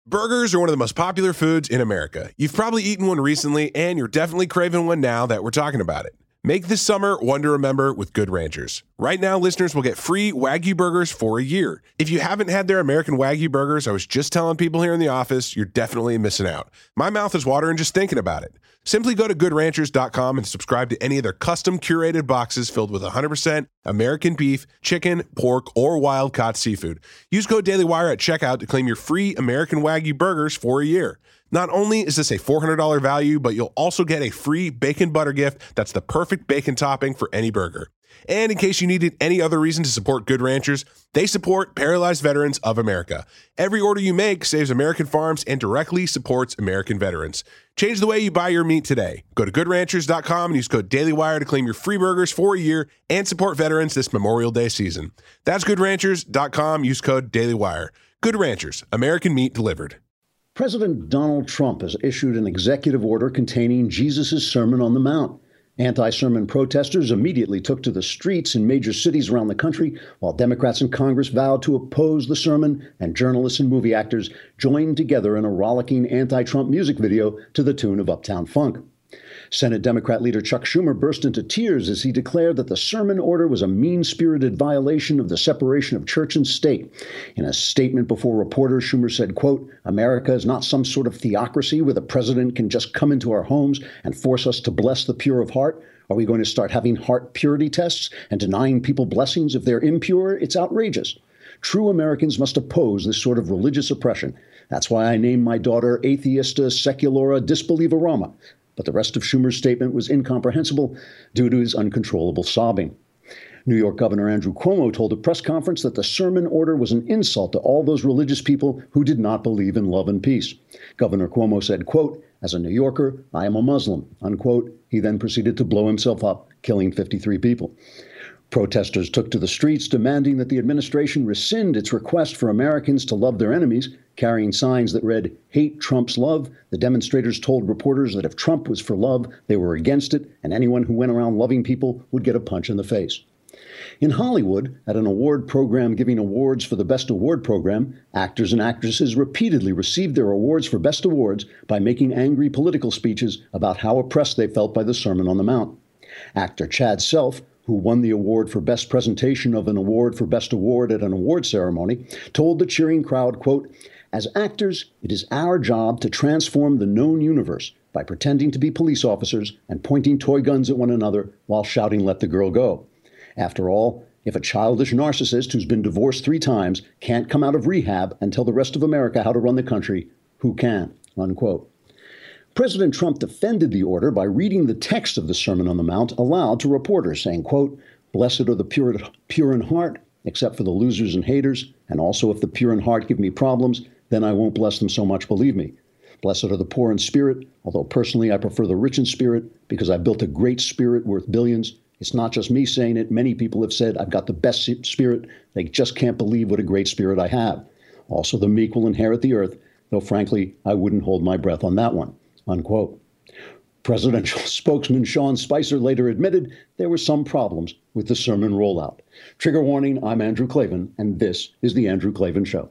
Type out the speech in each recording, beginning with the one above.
Burgers are one of the most popular foods in America. You've probably eaten one recently, and you're definitely craving one now that we're talking about it. Make this summer one to remember with Good Ranchers. Right now, listeners will get free Wagyu burgers for a year. If you haven't had their American Wagyu burgers, I was just telling people here in the office, you're definitely missing out. My mouth is watering just thinking about it. Simply go to goodranchers.com and subscribe to any of their custom curated boxes filled with 100% American beef, chicken, pork, or wild-caught seafood. Use code DailyWire at checkout to claim your free American Wagyu burgers for a year. Not only is this a $400 value, but you'll also get a free bacon butter gift that's the perfect bacon topping for any burger. And in case you needed any other reason to support Good Ranchers, they support Paralyzed Veterans of America. Every order you make saves American farms and directly supports American veterans. Change the way you buy your meat today. Go to goodranchers.com and use code DailyWire to claim your free burgers for a year and support veterans this Memorial Day season. That's goodranchers.com. Use code DailyWire. Good Ranchers, American meat delivered. President Donald Trump has issued an executive order containing Jesus' Sermon on the Mount. Anti-sermon protesters immediately took to the streets in major cities around the country, while Democrats in Congress vowed to oppose the sermon, and journalists and movie actors joined together in a rollicking anti-Trump music video to the tune of Uptown Funk. Senate Democrat leader Chuck Schumer burst into tears as he declared that the sermon order was a mean-spirited violation of the separation of church and state. In a statement before reporters, Schumer said, quote, "America is not some sort of theocracy where the president can just come into our homes and force us to bless the pure of heart. Are we going to start having heart purity tests and denying people blessings if they're impure? It's outrageous. True Americans must oppose this sort of religious oppression. That's why I named my daughter Atheista Seculara Disbelieverama." But the rest of Schumer's statement was incomprehensible due to his uncontrollable sobbing. New York Governor Andrew Cuomo told a press conference that the sermon order was an insult to all those religious people who did not believe in love and peace. Governor Cuomo said, quote, "As a New Yorker, I am a Muslim," unquote. He then proceeded to blow himself up, killing 53 people. Protesters took to the streets demanding that the administration rescind its request for Americans to love their enemies. Carrying signs that read, "Hate Trump's love," the demonstrators told reporters that if Trump was for love, they were against it, and anyone who went around loving people would get a punch in the face. In Hollywood, at an award program giving awards for the Best Award program, actors and actresses repeatedly received their awards for Best Awards by making angry political speeches about how oppressed they felt by the Sermon on the Mount. Actor Chad Self, who won the award for Best Presentation of an Award for Best Award at an award ceremony, told the cheering crowd, quote, "As actors, it is our job to transform the known universe by pretending to be police officers and pointing toy guns at one another while shouting, 'Let the girl go.' After all, if a childish narcissist who's been divorced 3 times can't come out of rehab and tell the rest of America how to run the country, who can?" Unquote. President Trump defended the order by reading the text of the Sermon on the Mount aloud to reporters, saying, quote, "Blessed are the pure in heart, except for the losers and haters, and also if the pure in heart give me problems, then I won't bless them so much, believe me. Blessed are the poor in spirit, although personally I prefer the rich in spirit because I built a great spirit worth billions. It's not just me saying it. Many people have said I've got the best spirit. They just can't believe what a great spirit I have. Also, the meek will inherit the earth, though frankly, I wouldn't hold my breath on that one." Unquote. Presidential spokesman Sean Spicer later admitted there were some problems with the sermon rollout. Trigger warning, I'm Andrew Klavan, and this is The Andrew Klavan Show.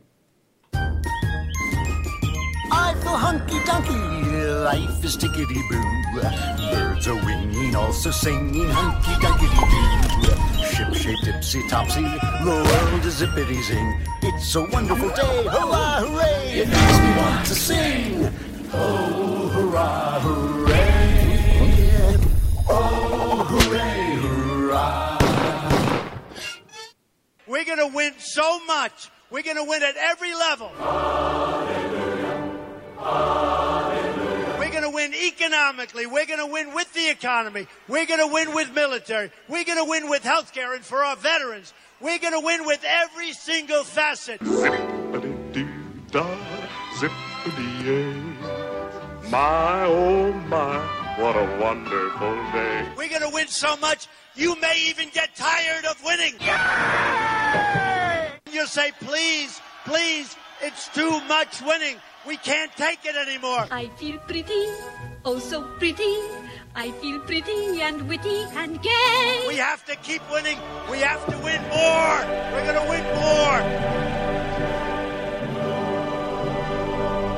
I feel hunky-dunky, life is tickety-boo. Birds are winging, also singing hunky-dunky-doo. Ship-shape, tipsy-topsy, the world is zippity-zing. It's a wonderful day, hurrah, hooray! It makes me want to sing. Oh, hurrah, hooray! Oh, hooray, hurrah! We're going to win so much. We're going to win at every level. Hallelujah. Hallelujah. We're going to win economically. We're going to win with the economy. We're going to win with military. We're going to win with healthcare and for our veterans. We're going to win with every single facet. Zippity-doo-dah, zippity-yay. My, oh my, what a wonderful day. We're going to win so much, you may even get tired of winning. Yay! You'll say, please, please, it's too much winning. We can't take it anymore. I feel pretty, oh so pretty. I feel pretty and witty and gay. We have to keep winning. We have to win more. We're going to win more.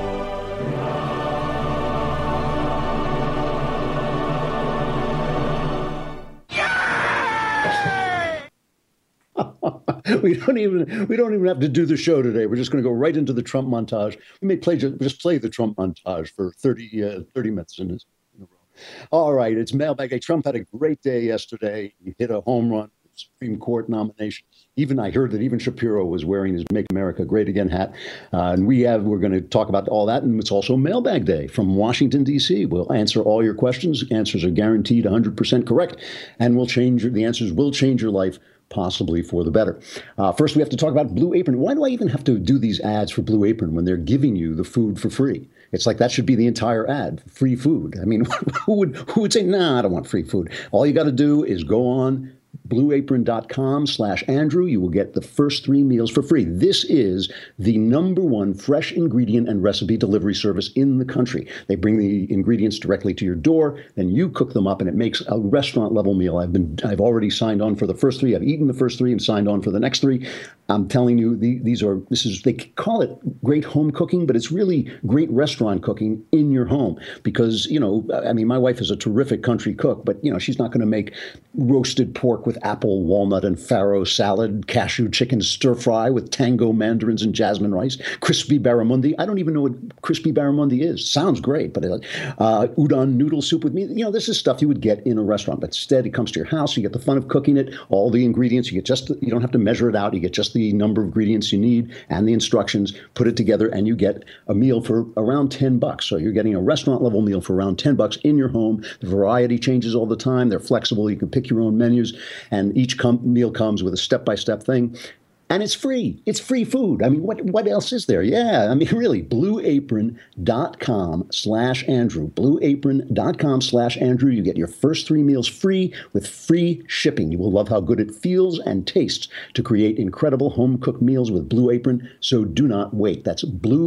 We don't even have to do the show today. We're just going to go right into the Trump montage. We may just play the Trump montage for 30 minutes in a row. All right, it's Mailbag Day. Trump had a great day yesterday. He hit a home run, Supreme Court nomination. I heard that even Shapiro was wearing his "Make America Great Again" hat. And we're going to talk about all that. And it's also Mailbag Day from Washington, D.C. We'll answer all your questions. Answers are guaranteed 100% correct. And the answers will change your life, possibly for the better. First, we have to talk about Blue Apron. Why do I even have to do these ads for Blue Apron when they're giving you the food for free? It's like that should be the entire ad, free food. I mean, who would say, nah, I don't want free food? All you got to do is go on blueapron.com/Andrew. You will get the first 3 meals for free. This is the #1 fresh ingredient and recipe delivery service in the country. They bring the ingredients directly to your door, then you cook them up, and it makes a restaurant level meal. I've already signed on for the first 3. I've eaten the first 3 and signed on for the next 3. I'm telling you, they call it great home cooking, but it's really great restaurant cooking in your home because, my wife is a terrific country cook, but, she's not going to make roasted pork with apple, walnut, and farro salad, cashew chicken stir fry with tango mandarins and jasmine rice, crispy barramundi. I don't even know what crispy barramundi is. Sounds great, but udon noodle soup with meat. This is stuff you would get in a restaurant, but instead it comes to your house. You get the fun of cooking it, all the ingredients. You don't have to measure it out. You get just the number of ingredients you need and the instructions, put it together, and you get a meal for around $10. So you're getting a restaurant level meal for around $10 in your home. The variety changes all the time. They're flexible. You can pick your own menus, and each meal comes with a step-by-step thing. And it's free. It's free food. I mean, what else is there? Yeah, I mean, really, blueapron.com/Andrew. Blueapron.com/Andrew. You get your first 3 meals free with free shipping. You will love how good it feels and tastes to create incredible home-cooked meals with Blue Apron. So do not wait. That's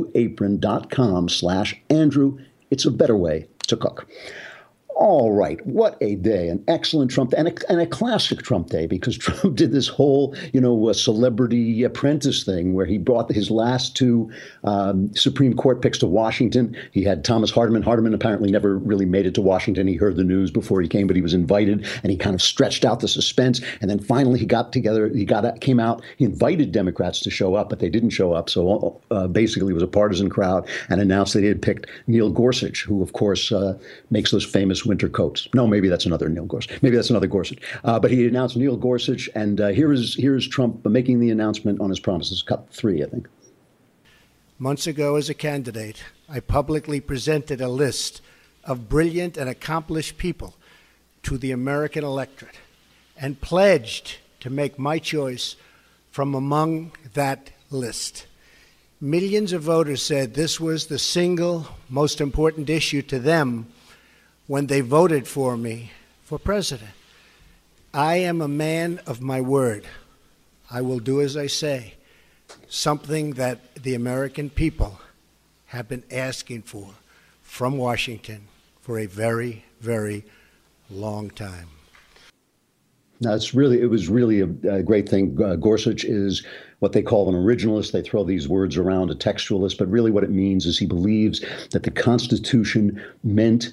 blueapron.com/Andrew. It's a better way to cook. All right, what a day, an excellent Trump day, and a classic Trump day, because Trump did this whole, celebrity apprentice thing where he brought his last 2 Supreme Court picks to Washington. He had Thomas Hardiman. Hardiman apparently never really made it to Washington. He heard the news before he came, but he was invited, and he kind of stretched out the suspense. And then finally he came out, he invited Democrats to show up, but they didn't show up. So basically it was a partisan crowd, and announced they had picked Neil Gorsuch, who, of course, makes those famous winter coats. No, maybe that's another Neil Gorsuch. Maybe that's another Gorsuch. But he announced Neil Gorsuch, and here is Trump making the announcement on his promises. Cut 3, I think. Months ago, as a candidate, I publicly presented a list of brilliant and accomplished people to the American electorate and pledged to make my choice from among that list. Millions of voters said this was the single most important issue to them when they voted for me for president. I am a man of my word. I will do as I say, something that the American people have been asking for from Washington for a very, very long time. Now, it was really a great thing. Gorsuch is what they call an originalist. They throw these words around, a textualist, but really what it means is he believes that the Constitution meant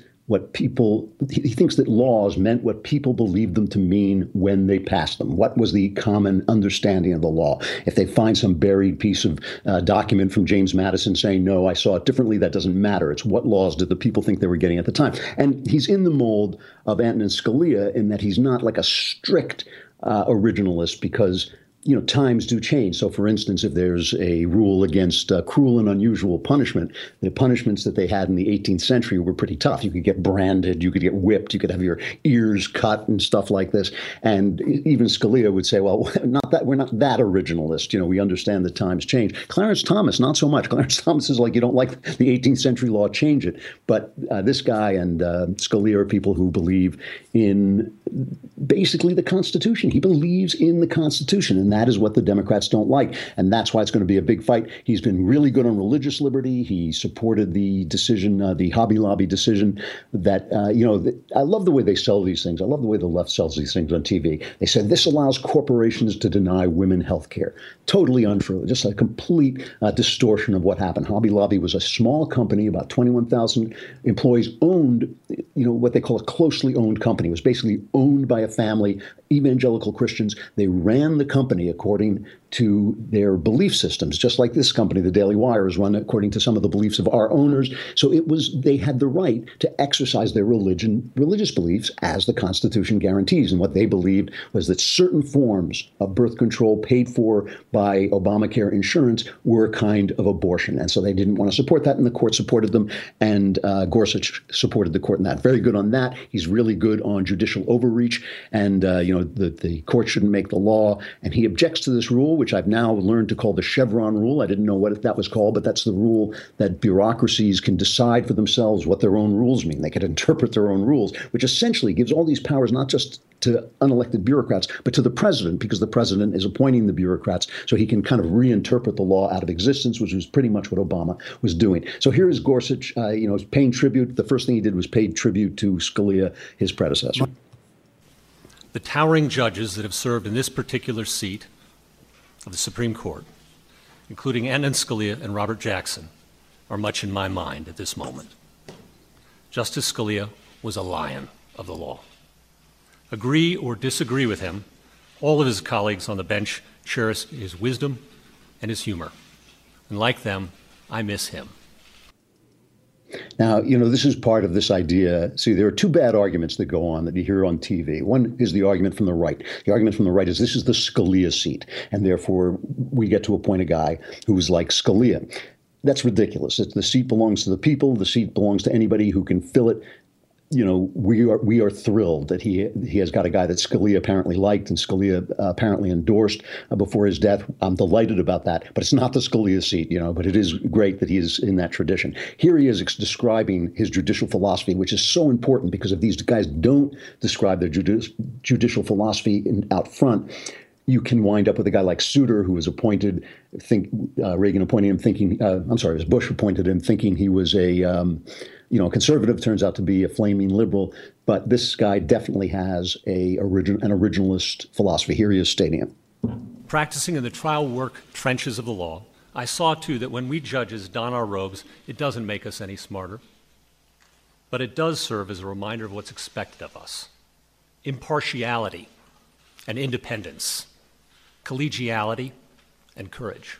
he thinks that laws meant what people believed them to mean when they passed them. What was the common understanding of the law? If they find some buried piece of document from James Madison saying, no, I saw it differently, that doesn't matter. It's what laws did the people think they were getting at the time. And he's in the mold of Antonin Scalia in that he's not like a strict originalist because times do change. So, for instance, if there's a rule against cruel and unusual punishment, the punishments that they had in the 18th century were pretty tough. You could get branded, you could get whipped, you could have your ears cut and stuff like this. And even Scalia would say, well, we're not that originalist. We understand that times change. Clarence Thomas, not so much. Clarence Thomas is like, you don't like the 18th century law, change it. But this guy and Scalia are people who believe in basically the Constitution. He believes in the Constitution, and that is what the Democrats don't like. And that's why it's going to be a big fight. He's been really good on religious liberty. He supported the decision, the Hobby Lobby decision that, I love the way they sell these things. I love the way the left sells these things on TV. They said this allows corporations to deny women health care. Totally untrue. Just a complete distortion of what happened. Hobby Lobby was a small company, about 21,000 employees, owned, what they call a closely owned company. It was basically owned by a family, evangelical Christians. They ran the company. company according to their belief systems, just like this company, the Daily Wire, is run according to some of the beliefs of our owners. So they had the right to exercise their religious beliefs as the Constitution guarantees. And what they believed was that certain forms of birth control paid for by Obamacare insurance were a kind of abortion. And so they didn't want to support that, and the court supported them. And Gorsuch supported the court in that. Very good on that. He's really good on judicial overreach. And, the court shouldn't make the law. And he objects to this rule, which I've now learned to call the Chevron rule. I didn't know what that was called, but that's the rule that bureaucracies can decide for themselves what their own rules mean. They can interpret their own rules, which essentially gives all these powers not just to unelected bureaucrats, but to the president, because the president is appointing the bureaucrats, so he can kind of reinterpret the law out of existence, which was pretty much what Obama was doing. So here is Gorsuch, paying tribute. The first thing he did was pay tribute to Scalia, his predecessor. The towering judges that have served in this particular seat of the Supreme Court, including Antonin Scalia and Robert Jackson, are much in my mind at this moment. Justice Scalia was a lion of the law. Agree or disagree with him, all of his colleagues on the bench cherish his wisdom and his humor. And like them, I miss him. Now, this is part of this idea. See, there are two bad arguments that go on that you hear on TV. One is the argument from the right. The argument from the right is this is the Scalia seat, and therefore we get to appoint a guy who's like Scalia. That's ridiculous. The seat belongs to the people. The seat belongs to anybody who can fill it. We are thrilled that he has got a guy that Scalia apparently liked and Scalia apparently endorsed before his death. I'm delighted about that, but it's not the Scalia seat, but it is great that he is in that tradition. Here he is describing his judicial philosophy, which is so important, because if these guys don't describe their judicial philosophy out front, you can wind up with a guy like Souter, who was appointed, Reagan appointed him thinking, it was Bush appointed him thinking he was a conservative, turns out to be a flaming liberal. But this guy definitely has an originalist philosophy. Here he is stating it. Practicing in the trial work trenches of the law, I saw too that when we judges don our robes, it doesn't make us any smarter, but it does serve as a reminder of what's expected of us. Impartiality and independence, collegiality and courage.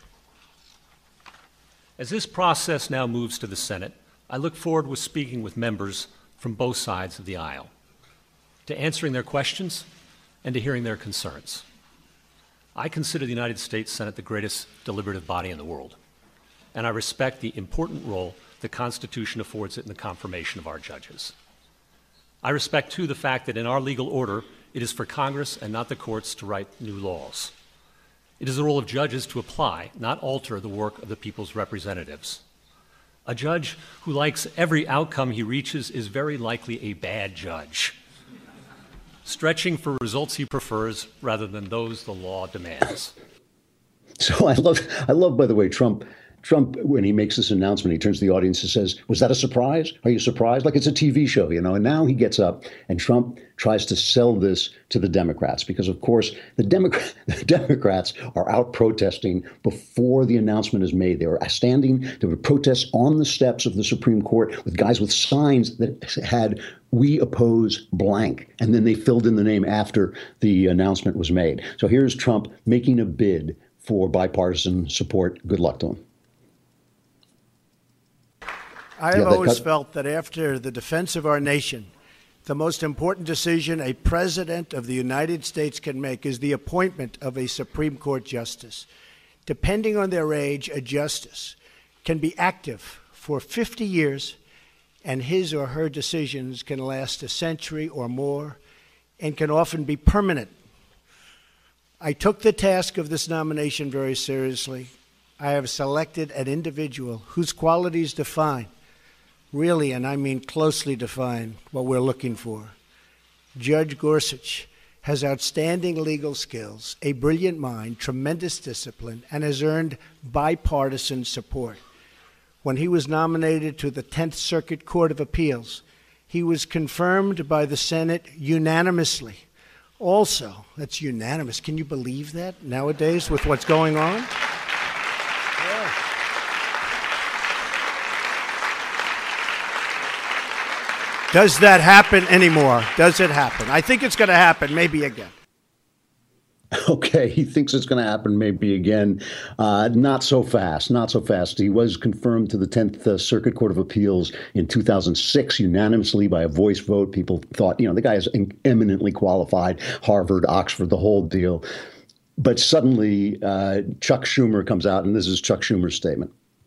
As this process now moves to the Senate, I look forward to speaking with members from both sides of the aisle, to answering their questions and to hearing their concerns. I consider the United States Senate the greatest deliberative body in the world, and I respect the important role the Constitution affords it in the confirmation of our judges. I respect, too, the fact that in our legal order, it is for Congress and not the courts to write new laws. It is the role of judges to apply, not alter, the work of the people's representatives. A judge who likes every outcome he reaches is very likely a bad judge, stretching for results he prefers rather than those the law demands. So I love, by the way, Trump, when he makes this announcement, he turns to the audience and says, "Was that a surprise? Are you surprised?" Like it's a TV show, And now he gets up and Trump tries to sell this to the Democrats because, of course, the Democrats are out protesting before the announcement is made. They were standing, there were protests on the steps of the Supreme Court with guys with signs that had "We oppose blank," and then they filled in the name after the announcement was made. So here's Trump making a bid for bipartisan support. Good luck to him. I have always felt that after the defense of our nation, the most important decision a president of the United States can make is the appointment of a Supreme Court justice. Depending on their age, a justice can be active for 50 years, and his or her decisions can last a century or more and can often be permanent. I took the task of this nomination very seriously. I have selected an individual whose qualities define, really, and I mean closely define, what we're looking for. Judge Gorsuch has outstanding legal skills, a brilliant mind, tremendous discipline, and has earned bipartisan support. When he was nominated to the 10th Circuit Court of Appeals, he was confirmed by the Senate unanimously. Also, that's unanimous. Can you believe that nowadays with what's going on? Does that happen anymore? Does it happen? I think it's going to happen, maybe again. Okay, he thinks it's going to happen maybe again. Not so fast, not so fast. He was confirmed to the 10th Circuit Court of Appeals in 2006 unanimously by a voice vote. People thought, the guy is eminently qualified, Harvard, Oxford, the whole deal. But suddenly Chuck Schumer comes out, and this is Chuck Schumer's statement.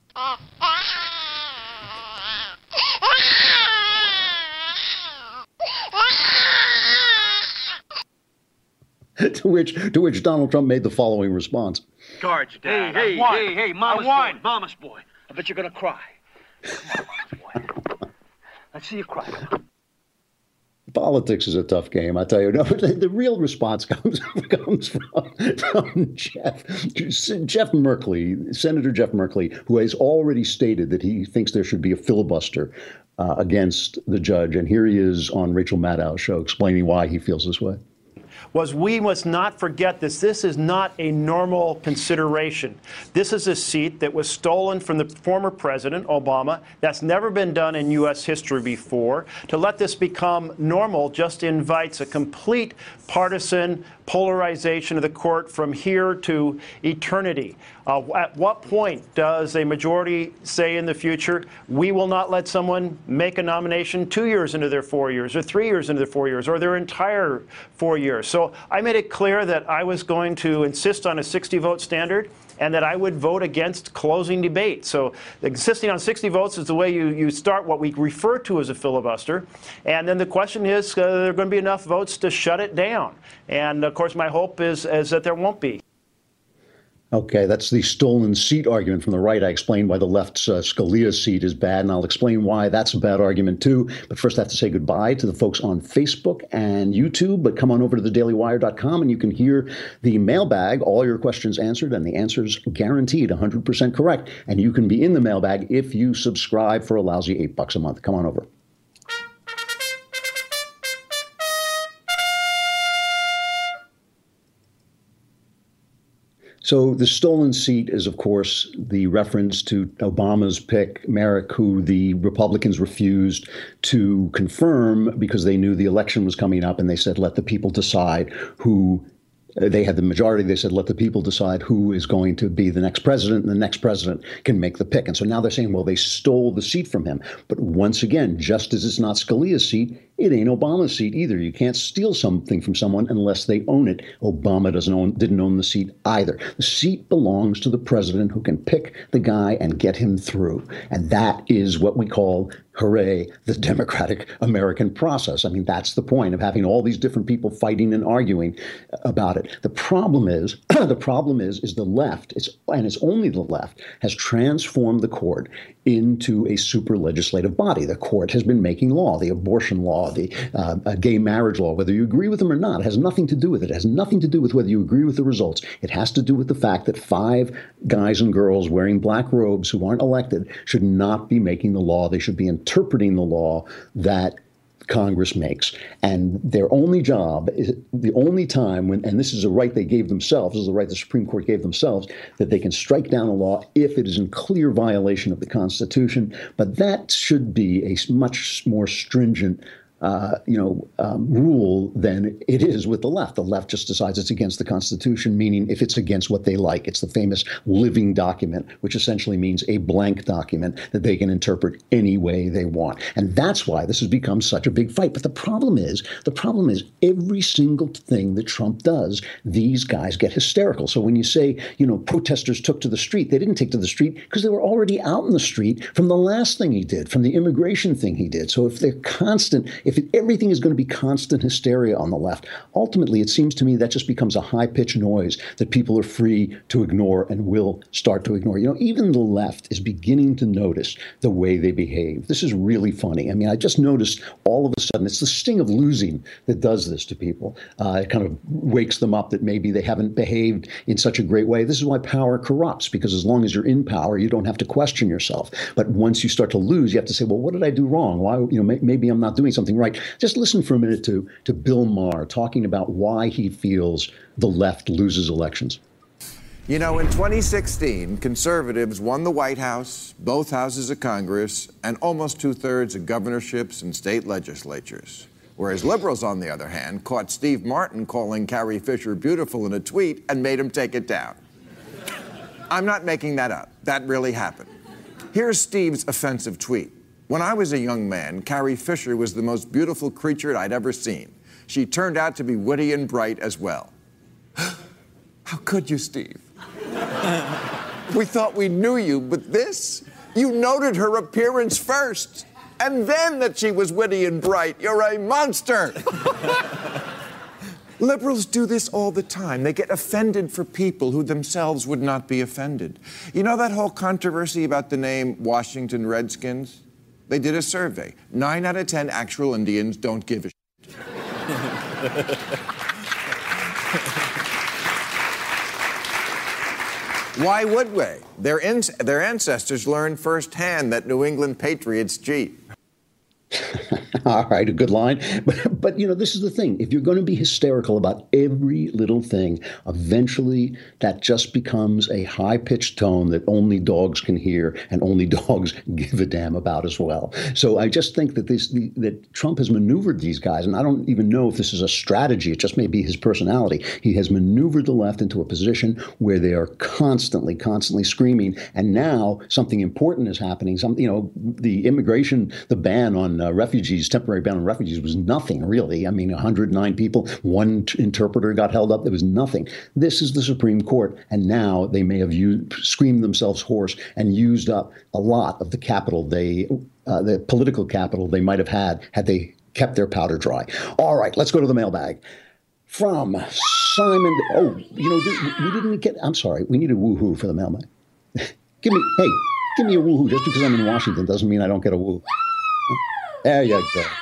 To which Donald Trump made the following response. Guards, Dad. Hey, mama's boy. I bet you're gonna cry. Come on, mama's boy. Let's see you cry. Politics is a tough game, I tell you. No, but the real response comes from Jeff Merkley, Senator Jeff Merkley, who has already stated that he thinks there should be a filibuster against the judge. And here he is on Rachel Maddow's show explaining why he feels this way. We must not forget this. This is not a normal consideration. This is a seat that was stolen from the former president, Obama. That's never been done in U.S. history before. To let this become normal just invites a complete partisan polarization of the court from here to eternity. At what point does a majority say in the future, we will not let someone make a nomination 2 years into their 4 years or 3 years into their 4 years or their entire 4 years? So I made it clear that I was going to insist on a 60-vote standard and that I would vote against closing debate. So insisting on 60 votes is the way you start what we refer to as a filibuster. And then the question is, are there going to be enough votes to shut it down? And, of course, my hope is that there won't be. Okay, that's the stolen seat argument from the right. I explained why the left's Scalia seat is bad, and I'll explain why that's a bad argument, too. But first, I have to say goodbye to the folks on Facebook and YouTube. But come on over to thedailywire.com, and you can hear the mailbag, all your questions answered, and the answers guaranteed 100% correct. And you can be in the mailbag if you subscribe for a lousy $8 a month. Come on over. So the stolen seat is, of course, the reference to Obama's pick, Merrick, who the Republicans refused to confirm because they knew the election was coming up, and they said, let the people decide who. They had the majority. They said, let the people decide who is going to be the next president, and the next president can make the pick. And so now they're saying, well, they stole the seat from him. But once again, just as it's not Scalia's seat, it ain't Obama's seat either. You can't steal something from someone unless they own it. Obama didn't own the seat either. The seat belongs to the president, who can pick the guy and get him through. And that is what we call, hooray, the democratic American process. I mean, that's the point of having all these different people fighting and arguing about it. The problem is the left, and it's only the left, has transformed the court into a super legislative body. The court has been making law, the abortion law, the gay marriage law, whether you agree with them or not. It has nothing to do with it. It has nothing to do with whether you agree with the results. It has to do with the fact that 5 guys and girls wearing black robes who aren't elected should not be making the law. They should be interpreting the law that Congress makes. And their only job is the only time when, and this is a right they gave themselves, this is the right the Supreme Court gave themselves, that they can strike down a law if it is in clear violation of the Constitution. But that should be a much more stringent rule than it is with the left. The left just decides it's against the Constitution, meaning if it's against what they like. It's the famous living document, which essentially means a blank document that they can interpret any way they want. And that's why this has become such a big fight. But the problem is every single thing that Trump does, these guys get hysterical. So when you say, protesters took to the street, they didn't take to the street because they were already out in the street from the last thing he did, from the immigration thing he did. So if they're constant, everything is going to be constant hysteria on the left, ultimately, it seems to me that just becomes a high-pitched noise that people are free to ignore and will start to ignore. Even the left is beginning to notice the way they behave. This is really funny. I mean, I just noticed all of a sudden, it's the sting of losing that does this to people. It kind of wakes them up that maybe they haven't behaved in such a great way. This is why power corrupts, because as long as you're in power, you don't have to question yourself. But once you start to lose, you have to say, well, what did I do wrong? Why, maybe I'm not doing something right. Just listen for a minute to Bill Maher talking about why he feels the left loses elections. In 2016, conservatives won the White House, both houses of Congress, and almost 2/3 of governorships and state legislatures. Whereas liberals, on the other hand, caught Steve Martin calling Carrie Fisher beautiful in a tweet and made him take it down. I'm not making that up. That really happened. Here's Steve's offensive tweet. When I was a young man, Carrie Fisher was the most beautiful creature I'd ever seen. She turned out to be witty and bright as well. How could you, Steve? We thought we knew you, but this? You noted her appearance first, and then that she was witty and bright. You're a monster! Liberals do this all the time. They get offended for people who themselves would not be offended. You know that whole controversy about the name Washington Redskins? They did a survey. 9 out of 10 actual Indians don't give a shit. Why would we? Their ancestors learned firsthand that New England patriots cheat. All right, a good line. But, you know, this is the thing. If you're going to be hysterical about every little thing, eventually that just becomes a high-pitched tone that only dogs can hear and only dogs give a damn about as well. So I just think that that Trump has maneuvered these guys, and I don't even know if this is a strategy. It just may be his personality. He has maneuvered the left into a position where they are constantly screaming. And now something important is happening. The immigration, the ban on refugees, temporary ban on refugees was nothing, really. I mean, 109 people, one interpreter got held up. There was nothing. This is the Supreme Court. And now they may have screamed themselves hoarse and used up a lot of the capital the political capital they might have had they kept their powder dry. All right, let's go to the mailbag. From Simon. Oh, we didn't get, I'm sorry. We need a woohoo for the mailbag. Give me a woohoo. Just because I'm in Washington doesn't mean I don't get a woo. There you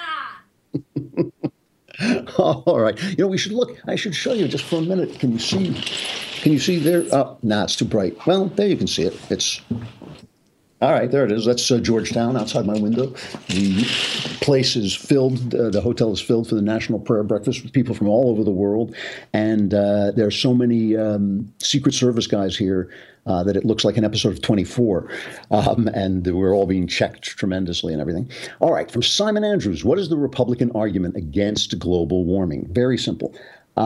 go. All right. We should look. I should show you just for a minute. Can you see there? Oh, it's too bright. Well, there you can see it. It's all right. There it is. That's Georgetown outside my window. The place is filled. The hotel is filled for the National Prayer Breakfast with people from all over the world. And there are so many Secret Service guys here that it looks like an episode of 24. And we're all being checked tremendously and everything. All right. From Simon Andrews, what is the Republican argument against global warming? Very simple.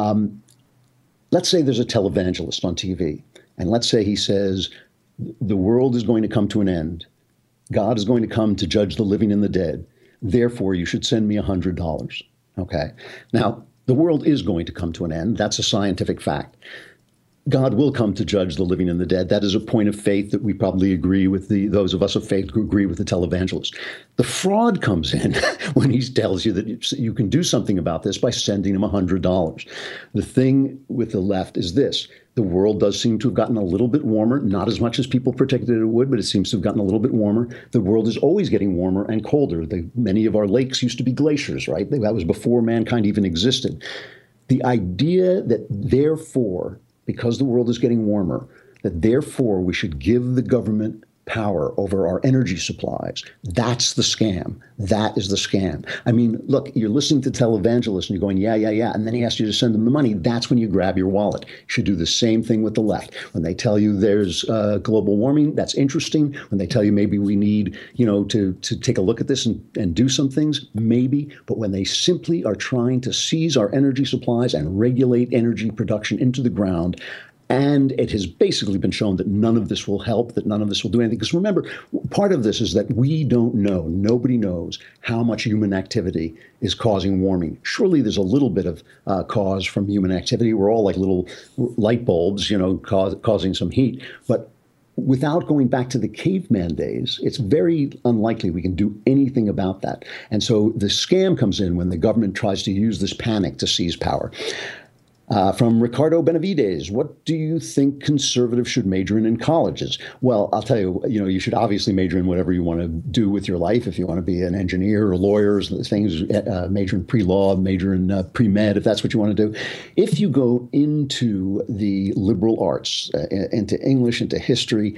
Let's say there's a televangelist on TV. And let's say he says, the world is going to come to an end. God is going to come to judge the living and the dead. Therefore, you should send me $100. Okay. Now, the world is going to come to an end. That's a scientific fact. God will come to judge the living and the dead. That is a point of faith that we probably agree with those of us of faith who agree with the televangelist. The fraud comes in when he tells you that you can do something about this by sending him $100. The thing with the left is this. The world does seem to have gotten a little bit warmer, not as much as people predicted it would, but it seems to have gotten a little bit warmer. The world is always getting warmer and colder. Many of our lakes used to be glaciers, right? That was before mankind even existed. The idea that therefore, because the world is getting warmer, that therefore we should give the government power over our energy supplies. That's the scam. That is the scam. I mean, look, you're listening to televangelists and you're going, yeah. And then he asks you to send them the money. That's when you grab your wallet. You should do the same thing with the left. When they tell you there's global warming, that's interesting. When they tell you maybe we need, to take a look at this and do some things, maybe. But when they simply are trying to seize our energy supplies and regulate energy production into the ground, and it has basically been shown that none of this will help, that none of this will do anything. Because remember, part of this is that we don't know, nobody knows how much human activity is causing warming. Surely there's a little bit of cause from human activity. We're all like little light bulbs, causing some heat. But without going back to the caveman days, it's very unlikely we can do anything about that. And so the scam comes in when the government tries to use this panic to seize power. From Ricardo Benavides, what do you think conservatives should major in colleges? Well, I'll tell you, you should obviously major in whatever you want to do with your life. If you want to be an engineer or lawyer, things, major in pre-law, major in pre-med, if that's what you want to do. If you go into the liberal arts, into English, into history,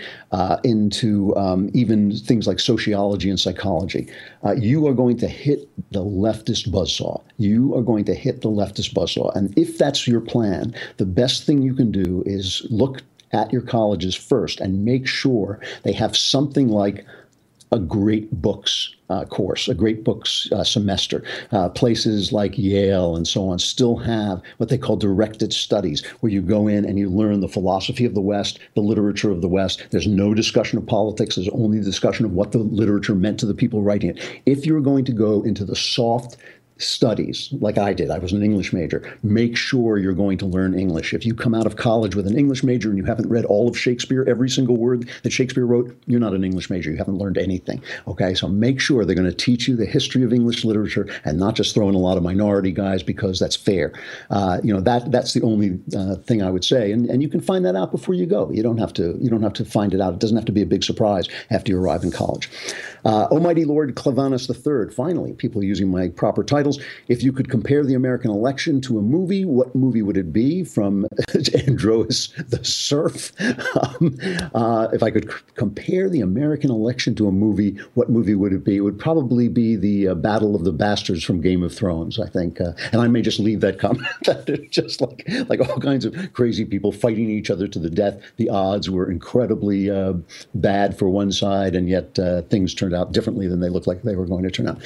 into even things like sociology and psychology, you are going to hit the leftist buzzsaw. You are going to hit the leftist buzzsaw. And if that's your plan, the best thing you can do is look at your colleges first and make sure they have something like a great books course, a great books semester. Places like Yale and so on still have what they call directed studies, where you go in and you learn the philosophy of the West, the literature of the West. There's no discussion of politics. There's only discussion of what the literature meant to the people writing it. If you're going to go into the soft studies, like I did, I was an English major, make sure you're going to learn English. If you come out of college with an English major and you haven't read all of Shakespeare, every single word that Shakespeare wrote, you're not an English major. You haven't learned anything. Okay, so make sure they're going to teach you the history of English literature and not just throw in a lot of minority guys because that's fair. That's the only thing I would say, and you can find that out before you go. You don't have to find it out. It doesn't have to be a big surprise after you arrive in college. Almighty Lord Clavanus III, finally, people using my proper titles. If you could compare the American election to a movie, what movie would it be? From Androas the Surf. If I could compare the American election to a movie, what movie would it be? It would probably be the Battle of the Bastards from Game of Thrones, I think. And I may just leave that comment. Just like all kinds of crazy people fighting each other to the death. The odds were incredibly bad for one side, and yet things turned out differently than they looked like they were going to turn out.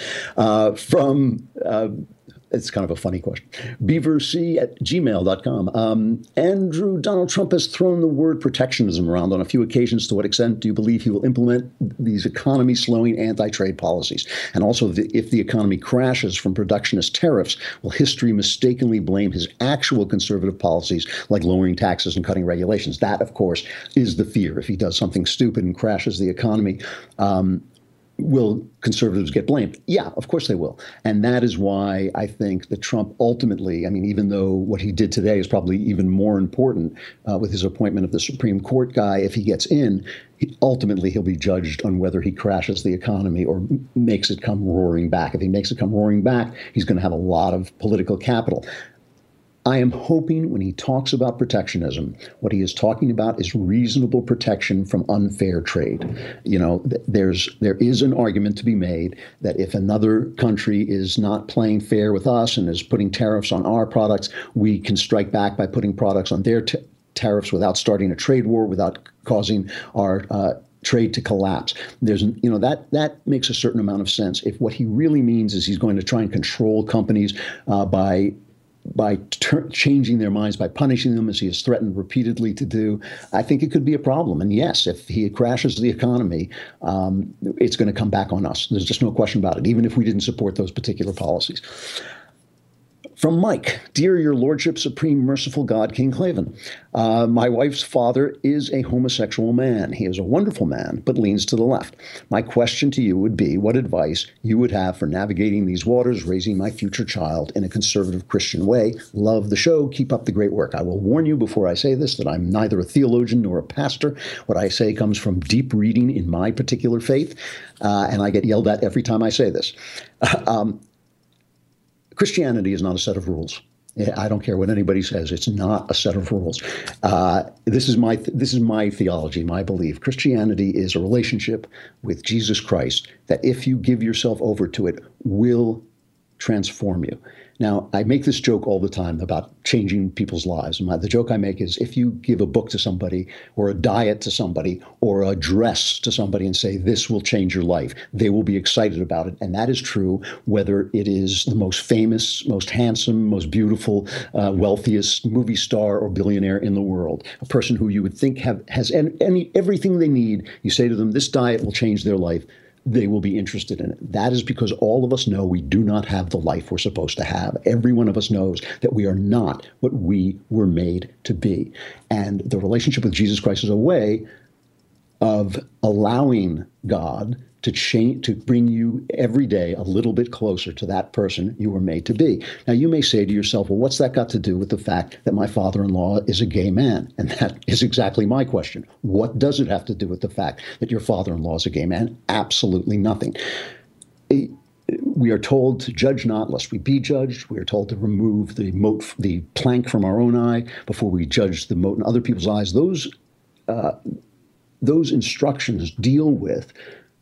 It's kind of a funny question. beaverc@gmail.com. Andrew, Donald Trump has thrown the word protectionism around on a few occasions. To what extent do you believe he will implement these economy-slowing anti-trade policies? And also, if the economy crashes from protectionist tariffs, will history mistakenly blame his actual conservative policies, like lowering taxes and cutting regulations? That, of course, is the fear. If he does something stupid and crashes the economy, will conservatives get blamed? Yeah, of course they will. And that is why I think that Trump ultimately, I mean, even though what he did today is probably even more important with his appointment of the Supreme Court guy, if he gets in, ultimately he'll be judged on whether he crashes the economy or makes it come roaring back. If he makes it come roaring back, he's going to have a lot of political capital. I am hoping when he talks about protectionism, what he is talking about is reasonable protection from unfair trade. You know, there is an argument to be made that if another country is not playing fair with us and is putting tariffs on our products, we can strike back by putting products on their tariffs without starting a trade war, without causing our trade to collapse. That makes a certain amount of sense. If what he really means is he's going to try and control companies by changing their minds, by punishing them, as he has threatened repeatedly to do, I think it could be a problem. And yes, if he crashes the economy, it's going to come back on us. There's just no question about it, even if we didn't support those particular policies. From Mike, dear your lordship, supreme merciful God, King Klavan, my wife's father is a homosexual man. He is a wonderful man, but leans to the left. My question to you would be what advice you would have for navigating these waters, raising my future child in a conservative Christian way. Love the show. Keep up the great work. I will warn you before I say this that I'm neither a theologian nor a pastor. What I say comes from deep reading in my particular faith, and I get yelled at every time I say this. Christianity is not a set of rules. I don't care what anybody says. It's not a set of rules. This is my theology, my belief. Christianity is a relationship with Jesus Christ that, if you give yourself over to it, will transform you. Now, I make this joke all the time about changing people's lives. And the joke I make is, if you give a book to somebody or a diet to somebody or a dress to somebody and say, this will change your life, they will be excited about it. And that is true whether it is the most famous, most handsome, most beautiful, wealthiest movie star or billionaire in the world. A person who you would think has everything they need. You say to them, this diet will change their life. They will be interested in it. That is because all of us know we do not have the life we're supposed to have. Every one of us knows that we are not what we were made to be. And the relationship with Jesus Christ is a way of allowing God to change, to bring you every day a little bit closer to that person you were made to be. Now, you may say to yourself, well, what's that got to do with the fact that my father-in-law is a gay man? And that is exactly my question. What does it have to do with the fact that your father-in-law is a gay man? Absolutely nothing. We are told to judge not, lest we be judged. We are told to remove the plank from our own eye before we judge the mote in other people's eyes. Those instructions deal with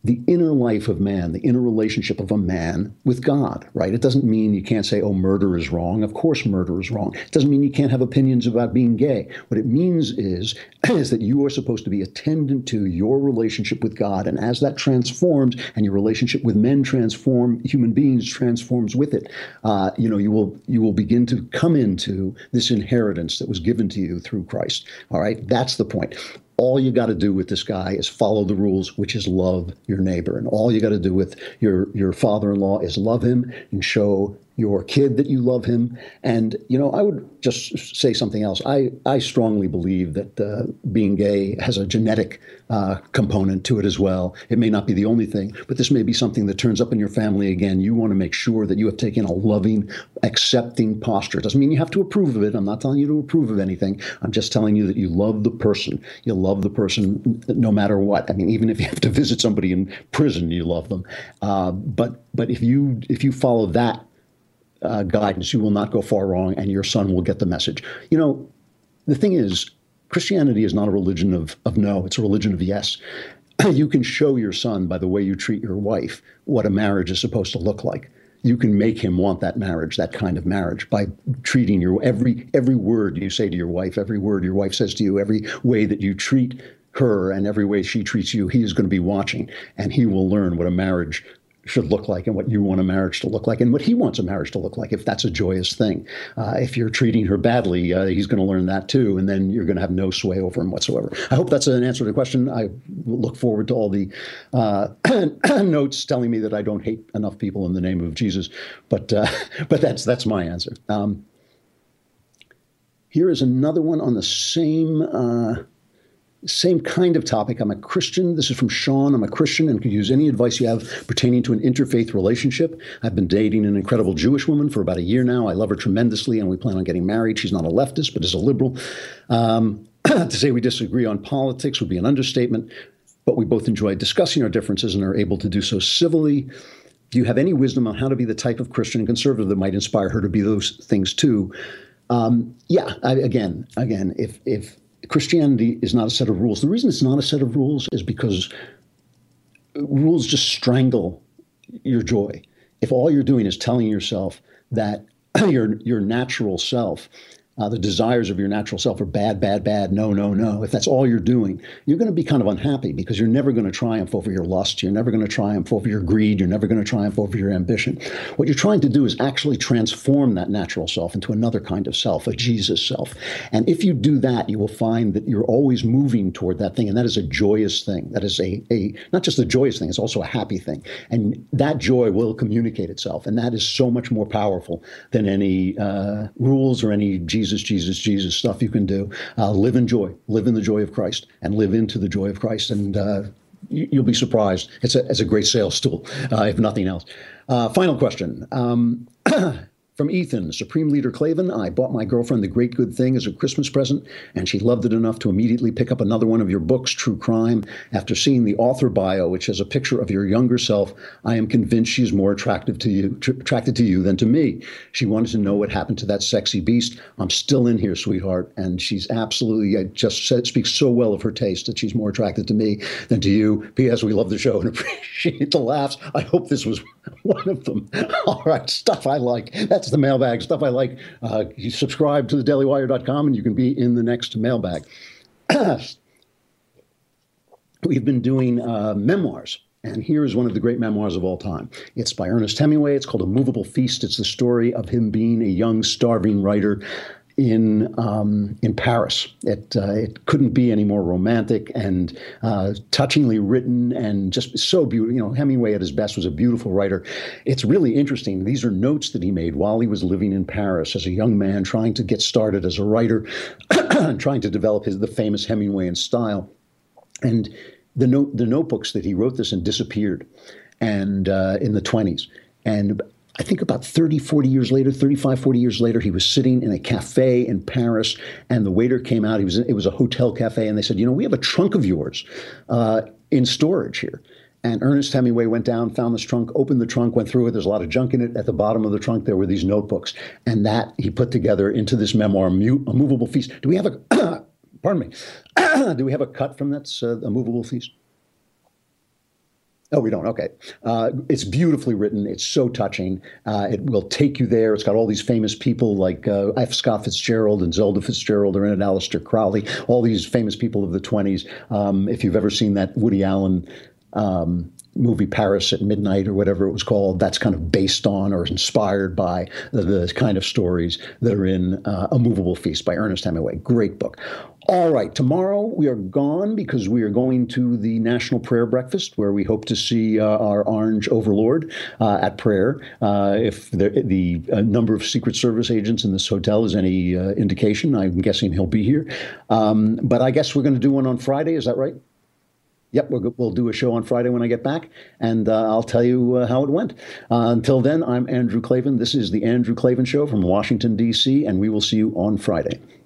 the inner life of man, the inner relationship of a man with God, right? It doesn't mean you can't say, oh, murder is wrong. Of course murder is wrong. It doesn't mean you can't have opinions about being gay. What it means is that you are supposed to be attendant to your relationship with God. And as that transforms and your relationship with men human beings transforms with it, you will begin to come into this inheritance that was given to you through Christ. All right? That's the point. All you got to do with this guy is follow the rules, which is love your neighbor. And all you got to do with your father-in-law is love him and show your kid that you love him. And, I would just say something else. I strongly believe that being gay has a genetic component to it as well. It may not be the only thing, but this may be something that turns up in your family again. You want to make sure that you have taken a loving, accepting posture. It doesn't mean you have to approve of it. I'm not telling you to approve of anything. I'm just telling you that you love the person. You love the person no matter what. I mean, even if you have to visit somebody in prison, you love them. But if you follow that guidance, you will not go far wrong, and your son will get the message. The thing is, Christianity is not a religion of no, it's a religion of yes. You can show your son by the way you treat your wife what a marriage is supposed to look like. You can make him want that marriage, that kind of marriage, by treating your every word you say to your wife, every word your wife says to you, every way that you treat her and every way she treats you, he is going to be watching, and he will learn what a marriage should look like and what you want a marriage to look like and what he wants a marriage to look like, if that's a joyous thing. If you're treating her badly, he's going to learn that too, and then you're going to have no sway over him whatsoever. I hope that's an answer to the question. I look forward to all the notes telling me that I don't hate enough people in the name of Jesus, but that's my answer. Here is another one on the same kind of topic. I'm a Christian. This is from Sean. I'm a Christian and could use any advice you have pertaining to an interfaith relationship. I've been dating an incredible Jewish woman for about a year now. I love her tremendously, and we plan on getting married. She's not a leftist, but is a liberal. To say we disagree on politics would be an understatement, but we both enjoy discussing our differences and are able to do so civilly. Do you have any wisdom on how to be the type of Christian and conservative that might inspire her to be those things too? Again, if Christianity is not a set of rules. The reason it's not a set of rules is because rules just strangle your joy. If all you're doing is telling yourself that your natural self, the desires of your natural self are bad, bad, bad, no, no, no. If that's all you're doing, you're going to be kind of unhappy because you're never going to triumph over your lust. You're never going to triumph over your greed. You're never going to triumph over your ambition. What you're trying to do is actually transform that natural self into another kind of self, a Jesus self. And if you do that, you will find that you're always moving toward that thing. And that is a joyous thing. That is a not just a joyous thing, it's also a happy thing. And that joy will communicate itself. And that is so much more powerful than any rules or any Jesus stuff you can do. Live in joy, live in the joy of Christ, and live into the joy of Christ. And you'll be surprised. It's a great sales tool, if nothing else. Final question. From Ethan, Supreme Leader Klavan, I bought my girlfriend The Great Good Thing as a Christmas present, and she loved it enough to immediately pick up another one of your books, True Crime. After seeing the author bio, which has a picture of your younger self, I am convinced she's more attracted to you than to me. She wanted to know what happened to that sexy beast. I'm still in here, sweetheart, and she's absolutely, speaks so well of her taste that she's more attracted to me than to you. P.S. We love the show and appreciate the laughs. I hope this was one of them. All right, stuff I like. That's the mailbag, stuff I like. You subscribe to thedailywire.com and you can be in the next mailbag. We've been doing memoirs, and here is one of the great memoirs of all time. It's by Ernest Hemingway. It's called A Movable Feast. It's the story of him being a young, starving writer in Paris. It couldn't be any more romantic and touchingly written and just so beautiful. Hemingway at his best was a beautiful writer. It's really interesting. These are notes that he made while he was living in Paris as a young man, trying to get started as a writer, trying to develop the famous Hemingwayan style. And the notebooks that he wrote this in disappeared, and in the 1920s. And I think about 35, 40 years later, he was sitting in a cafe in Paris, and the waiter came out. It was a hotel cafe, and they said, we have a trunk of yours in storage here. And Ernest Hemingway went down, found this trunk, opened the trunk, went through it. There's a lot of junk in it. At the bottom of the trunk, there were these notebooks. And that he put together into this memoir, A Movable Feast. Do we have a, pardon me, do we have a cut from that, A Movable Feast? Oh, we don't. Okay. It's beautifully written. It's so touching. It will take you there. It's got all these famous people like F. Scott Fitzgerald and Zelda Fitzgerald are in it, Aleister Crowley, all these famous people of the 20s. If you've ever seen that Woody Allen movie Paris at Midnight or whatever it was called, that's kind of based on or inspired by the kind of stories that are in A Movable Feast by Ernest Hemingway. Great book. All right, tomorrow we are gone because we are going to the National Prayer Breakfast where we hope to see our orange overlord at prayer. If the number of Secret Service agents in this hotel is any indication, I'm guessing he'll be here. But I guess we're going to do one on Friday. Is that right? Yep, we'll do a show on Friday when I get back, and I'll tell you how it went. Until then, I'm Andrew Klavan. This is The Andrew Klavan Show from Washington, D.C., and we will see you on Friday.